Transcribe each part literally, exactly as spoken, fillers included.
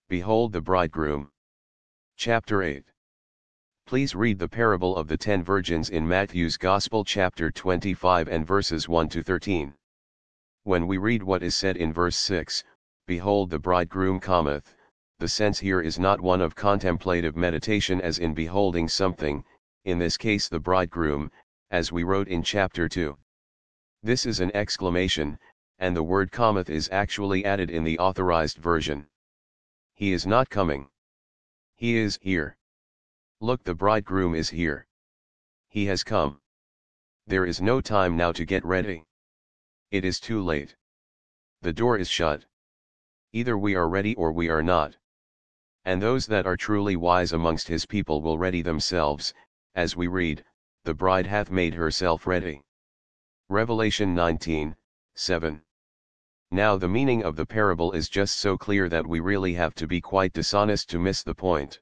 Behold the bridegroom. Chapter eight. Please read the parable of the ten virgins in Matthew's Gospel chapter twenty-five and verses one to thirteen. When we read what is said in verse six, Behold the bridegroom cometh, the sense here is not one of contemplative meditation as in beholding something, in this case the bridegroom, as we wrote in chapter two. This is an exclamation, and the word cometh is actually added in the authorized version. He is not coming. He is here. Look, the bridegroom is here. He has come. There is no time now to get ready. It is too late. The door is shut. Either we are ready or we are not. And those that are truly wise amongst his people will ready themselves, as we read, the bride hath made herself ready. Revelation nineteen, seven. Now the meaning of the parable is just so clear that we really have to be quite dishonest to miss the point.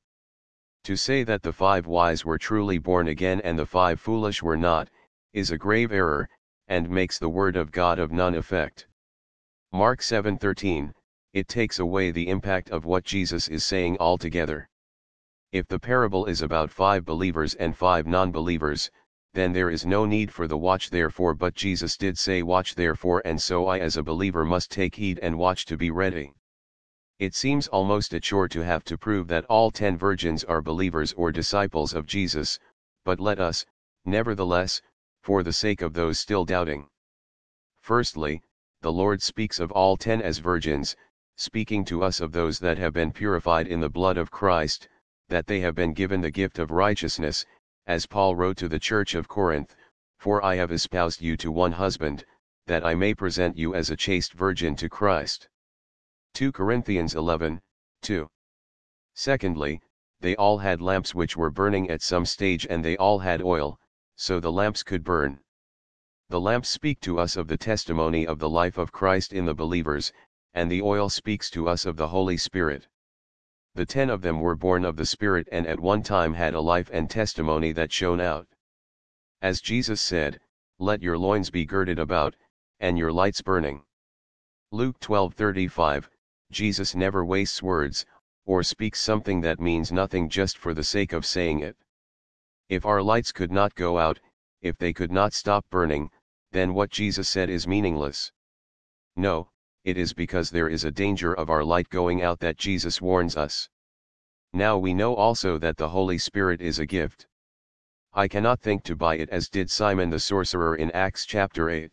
To say that the five wise were truly born again and the five foolish were not, is a grave error, and makes the word of God of none effect. Mark seven thirteen, it takes away the impact of what Jesus is saying altogether. If the parable is about five believers and five non-believers, then there is no need for the watch therefore, but Jesus did say watch therefore, and so I as a believer must take heed and watch to be ready. It seems almost a chore to have to prove that all ten virgins are believers or disciples of Jesus, but let us, nevertheless, for the sake of those still doubting. Firstly, the Lord speaks of all ten as virgins, speaking to us of those that have been purified in the blood of Christ, that they have been given the gift of righteousness, as Paul wrote to the church of Corinth, for I have espoused you to one husband, that I may present you as a chaste virgin to Christ. Second Corinthians eleven, two. Secondly, they all had lamps which were burning at some stage, and they all had oil, so the lamps could burn. The lamps speak to us of the testimony of the life of Christ in the believers, and the oil speaks to us of the Holy Spirit. The ten of them were born of the Spirit and at one time had a life and testimony that shone out. As Jesus said, let your loins be girded about, and your lights burning. Luke twelve thirty-five, Jesus never wastes words, or speaks something that means nothing just for the sake of saying it. If our lights could not go out, if they could not stop burning, then what Jesus said is meaningless. No, it is because there is a danger of our light going out that Jesus warns us. Now we know also that the Holy Spirit is a gift. I cannot think to buy it as did Simon the sorcerer in Acts chapter eight.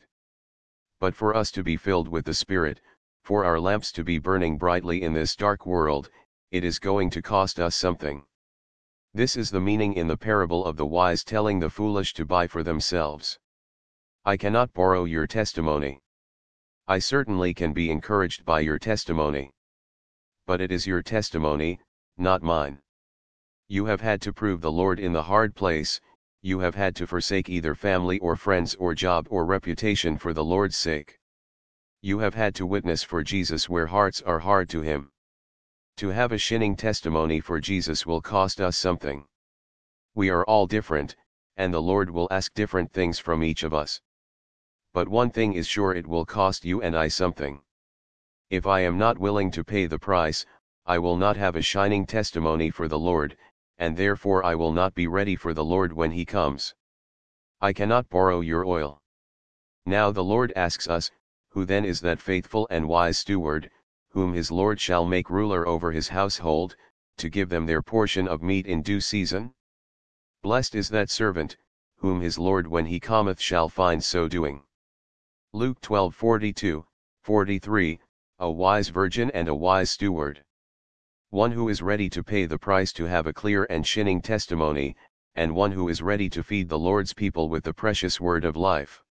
But for us to be filled with the Spirit, for our lamps to be burning brightly in this dark world, it is going to cost us something. This is the meaning in the parable of the wise telling the foolish to buy for themselves. I cannot borrow your testimony. I certainly can be encouraged by your testimony. But it is your testimony, not mine. You have had to prove the Lord in the hard place, you have had to forsake either family or friends or job or reputation for the Lord's sake. You have had to witness for Jesus where hearts are hard to Him. To have a shining testimony for Jesus will cost us something. We are all different, and the Lord will ask different things from each of us. But one thing is sure, it will cost you and I something. If I am not willing to pay the price, I will not have a shining testimony for the Lord, and therefore I will not be ready for the Lord when He comes. I cannot borrow your oil. Now the Lord asks us, who then is that faithful and wise steward, whom his Lord shall make ruler over his household, to give them their portion of meat in due season? Blessed is that servant, whom his Lord when he cometh shall find so doing. Luke twelve forty-two, forty-three, a wise virgin and a wise steward. One who is ready to pay the price to have a clear and shining testimony, and one who is ready to feed the Lord's people with the precious word of life.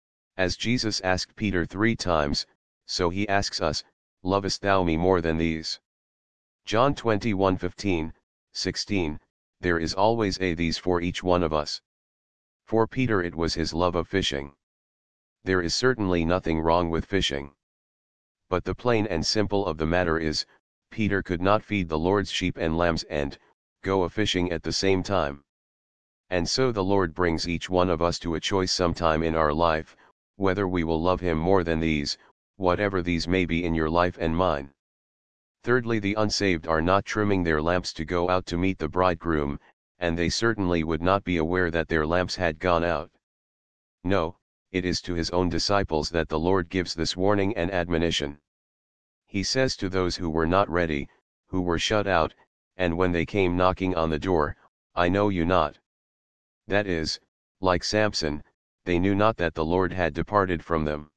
As Jesus asked Peter three times, so he asks us, lovest thou me more than these? John twenty-one fifteen, sixteen, there is always a these for each one of us. For Peter it was his love of fishing. There is certainly nothing wrong with fishing. But the plain and simple of the matter is, Peter could not feed the Lord's sheep and lambs and go a-fishing at the same time. And so the Lord brings each one of us to a choice sometime in our life, whether we will love Him more than these, whatever these may be in your life and mine. Thirdly, the unsaved are not trimming their lamps to go out to meet the bridegroom, and they certainly would not be aware that their lamps had gone out. No, it is to his own disciples that the Lord gives this warning and admonition. He says to those who were not ready, who were shut out, and when they came knocking on the door, I know you not. That is, like Samson, they knew not that the Lord had departed from them.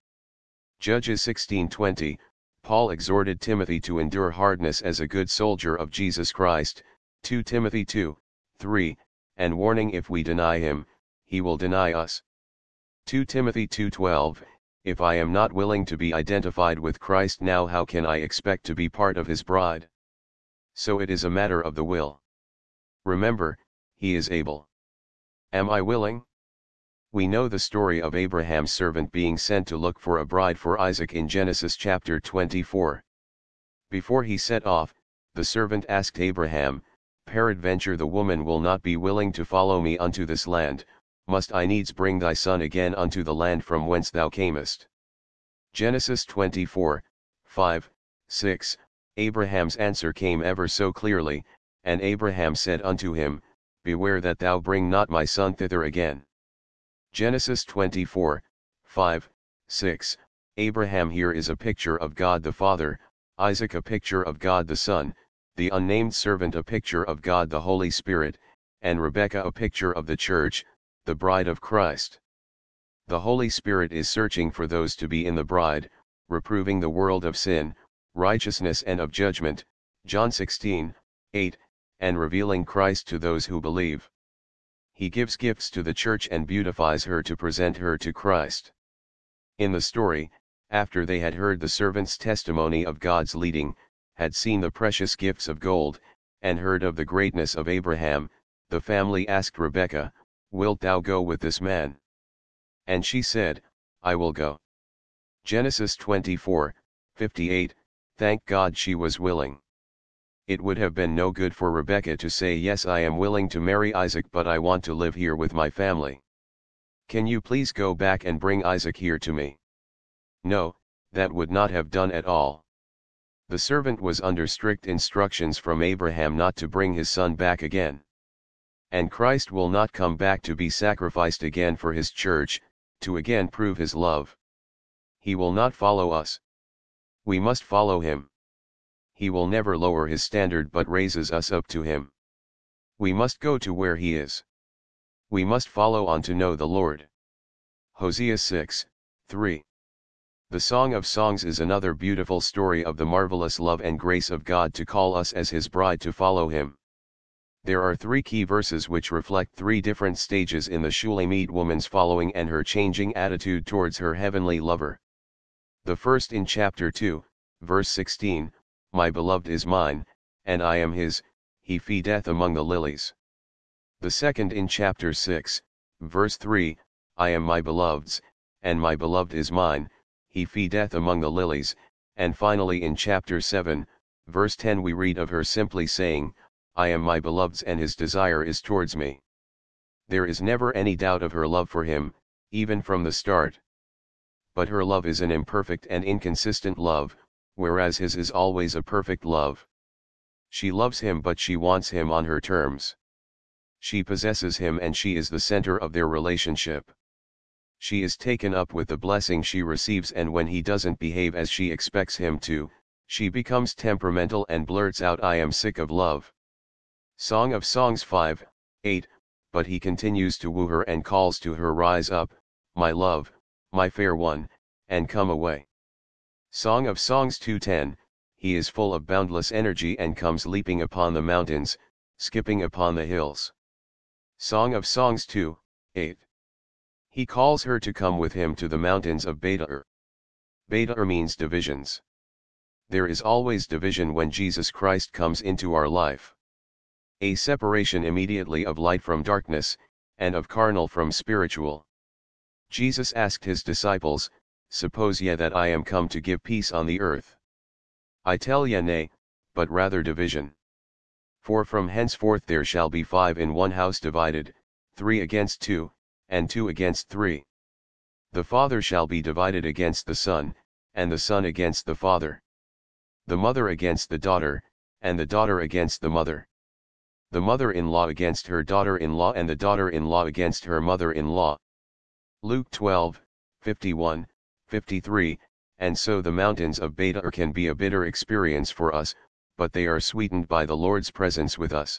Judges sixteen twenty, Paul exhorted Timothy to endure hardness as a good soldier of Jesus Christ, two Timothy two, three, and warning if we deny him, he will deny us. two Timothy two twelve, if I am not willing to be identified with Christ now, how can I expect to be part of his bride? So it is a matter of the will. Remember, he is able. Am I willing? We know the story of Abraham's servant being sent to look for a bride for Isaac in Genesis chapter twenty-four. Before he set off, the servant asked Abraham, Peradventure the woman will not be willing to follow me unto this land, must I needs bring thy son again unto the land from whence thou camest? Genesis twenty-four, five, six, Abraham's answer came ever so clearly, and Abraham said unto him, Beware that thou bring not my son thither again. Genesis twenty-four, five, six, Abraham here is a picture of God the Father, Isaac a picture of God the Son, the unnamed servant a picture of God the Holy Spirit, and Rebekah a picture of the Church, the bride of Christ. The Holy Spirit is searching for those to be in the bride, reproving the world of sin, righteousness and of judgment, John sixteen, eight, and revealing Christ to those who believe. He gives gifts to the church and beautifies her to present her to Christ. In the story, after they had heard the servant's testimony of God's leading, had seen the precious gifts of gold, and heard of the greatness of Abraham, the family asked Rebekah, Wilt thou go with this man? And she said, I will go. Genesis twenty-four, fifty-eight, thank God she was willing. It would have been no good for Rebekah to say, Yes, I am willing to marry Isaac, but I want to live here with my family. Can you please go back and bring Isaac here to me? No, that would not have done at all. The servant was under strict instructions from Abraham not to bring his son back again. And Christ will not come back to be sacrificed again for his church, to again prove his love. He will not follow us. We must follow him. He will never lower his standard but raises us up to him. We must go to where he is. We must follow on to know the Lord. Hosea six, three. The Song of Songs is another beautiful story of the marvelous love and grace of God to call us as his bride to follow him. There are three key verses which reflect three different stages in the Shulamite woman's following and her changing attitude towards her heavenly lover. The first in chapter two, verse sixteen, My beloved is mine, and I am his, he feedeth among the lilies. The second in chapter six, verse three, I am my beloved's, and my beloved is mine, he feedeth among the lilies, and finally in chapter seven, verse ten we read of her simply saying, I am my beloved's and his desire is towards me. There is never any doubt of her love for him, even from the start. But her love is an imperfect and inconsistent love, whereas his is always a perfect love. She loves him but she wants him on her terms. She possesses him and she is the center of their relationship. She is taken up with the blessing she receives, and when he doesn't behave as she expects him to, she becomes temperamental and blurts out, I am sick of love. Song of Songs five, eight, but he continues to woo her and calls to her, Rise up, my love, my fair one, and come away. Song of Songs two ten, he is full of boundless energy and comes leaping upon the mountains, skipping upon the hills. Song of Songs two, eight. He calls her to come with him to the mountains of Beta-ur. Beta-ur means divisions. There is always division when Jesus Christ comes into our life. A separation immediately of light from darkness, and of carnal from spiritual. Jesus asked his disciples, Suppose ye that I am come to give peace on the earth? I tell ye nay, but rather division. For from henceforth there shall be five in one house divided, three against two, and two against three. The Father shall be divided against the Son, and the Son against the Father. the mother against the daughter, and the daughter against the mother. The mother-in-law against her daughter-in-law and the daughter-in-law against her mother-in-law. Luke twelve, fifty-one, fifty-three, and so the mountains of Beta can be a bitter experience for us, but they are sweetened by the Lord's presence with us.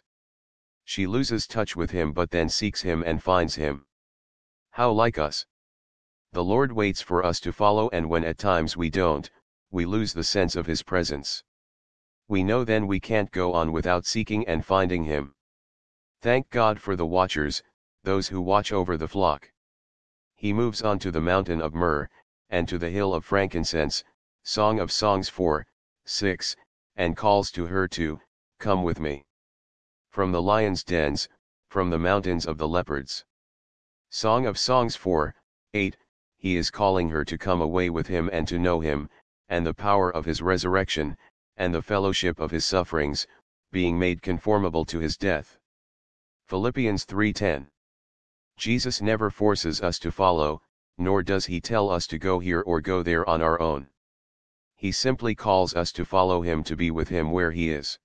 She loses touch with him but then seeks him and finds him. How like us! The Lord waits for us to follow, and when at times we don't, we lose the sense of his presence. We know then we can't go on without seeking and finding him. Thank God for the watchers, those who watch over the flock. He moves on to the mountain of myrrh, and to the hill of frankincense, Song of Songs four, six, and calls to her to, come with me. From the lions' dens, from the mountains of the leopards. Song of Songs four, eight, he is calling her to come away with him and to know him, and the power of his resurrection, and the fellowship of his sufferings, being made conformable to his death. Philippians three ten. Jesus never forces us to follow, nor does he tell us to go here or go there on our own. He simply calls us to follow him, to be with him where he is.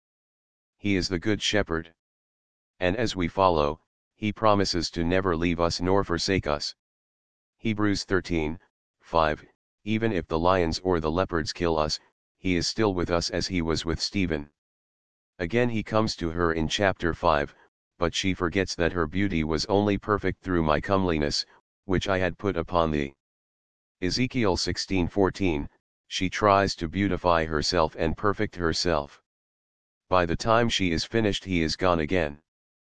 He is the Good Shepherd. And as we follow, he promises to never leave us nor forsake us. Hebrews thirteen, five, even if the lions or the leopards kill us, he is still with us as he was with Stephen. Again he comes to her in chapter five, but she forgets that her beauty was only perfect through my comeliness, which I had put upon thee. Ezekiel sixteen fourteen, she tries to beautify herself and perfect herself. By the time she is finished he is gone again.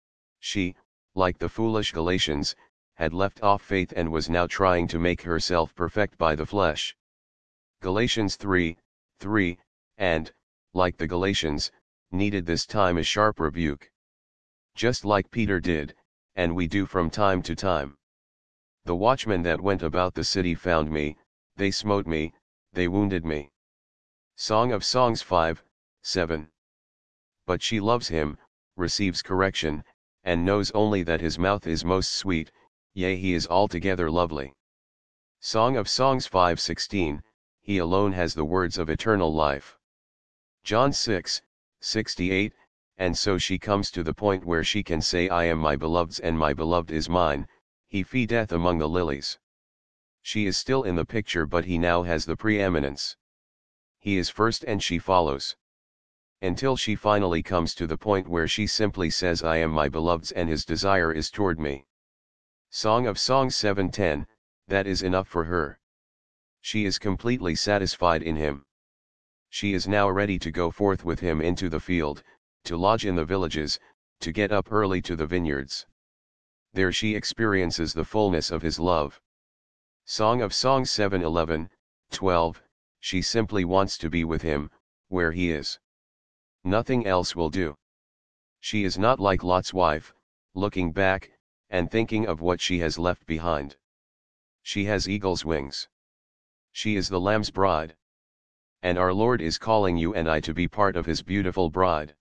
She, like the foolish Galatians, had left off faith and was now trying to make herself perfect by the flesh. Galatians three, three, and, like the Galatians, needed this time a sharp rebuke. Just like Peter did, and we do from time to time. The watchmen that went about the city found me, they smote me, they wounded me. Song of Songs five, seven. But she loves him, receives correction, and knows only that his mouth is most sweet, yea, he is altogether lovely. Song of Songs five sixteen, he alone has the words of eternal life. John six, sixty-eight, and so she comes to the point where she can say, I am my beloved's and my beloved is mine, he feedeth among the lilies. She is still in the picture, but he now has the preeminence. He is first and she follows. Until she finally comes to the point where she simply says, I am my beloved's and his desire is toward me. Song of Songs seven ten, that is enough for her. She is completely satisfied in him. She is now ready to go forth with him into the field, to lodge in the villages, to get up early to the vineyards. There she experiences the fullness of his love. Song of Songs seven eleven, twelve, she simply wants to be with him, where he is. Nothing else will do. She is not like Lot's wife, looking back, and thinking of what she has left behind. She has eagle's wings. She is the Lamb's bride. And our Lord is calling you and I to be part of his beautiful bride.